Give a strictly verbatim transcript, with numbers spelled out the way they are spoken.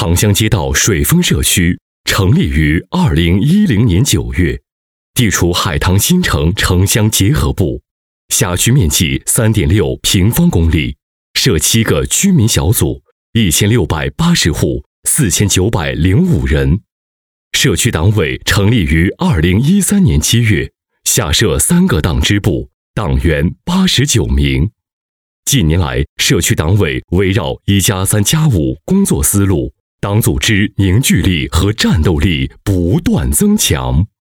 长乡街道水丰社区成立于二零一零年九月，地处海棠新城城乡结合部，辖区面积 三点六平方公里，设七个居民小组，一千六百八十户，四千九百零五人。社区党委成立于二零一三年七月，下设三个党支部，党员八十九名。近年来，社区党委围绕一加三加五工作思路，党组织凝聚力和战斗力不断增强。